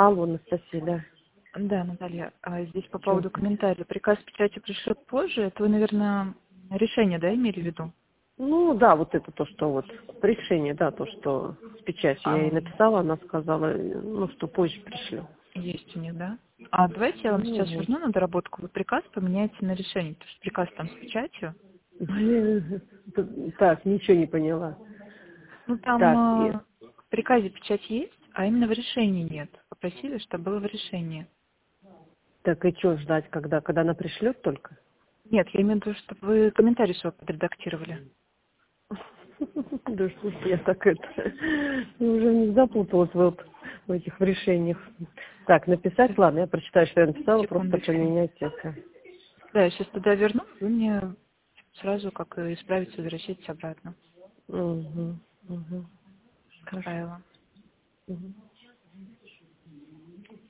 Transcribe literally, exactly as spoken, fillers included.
Алло, Анастасия, да. Да, Наталья, а здесь по Чё? поводу комментария. Приказ с печатью пришел позже. Это вы, наверное, решение, да, имели в виду? Ну да, вот это то, что вот решение, да, то, что с печатью я ей А, написала, она сказала, ну, что позже пришлю. есть у них, да? А давайте я вам Ну сейчас вот. верну на доработку. Вы приказ поменяете на решение, потому что приказ там с печатью. Так, ничего не поняла. Ну, там Так, и- э, в приказе печать есть, а именно в решении нет. Попросили, чтобы было в решении. так и что ждать, когда, когда она пришлет только? Нет, я имею в виду, чтобы вы комментарий свой подредактировали. Да что ж я так это, я уже не запуталась вот в этих решениях. Так, написать, Сейчас, ладно, я прочитаю, что я написала, просто секундочку. поменять это. Да, я сейчас туда верну, вы мне сразу как и исправить, возвращайтесь обратно. Угу, угу. Хорошо. Отправила. Угу.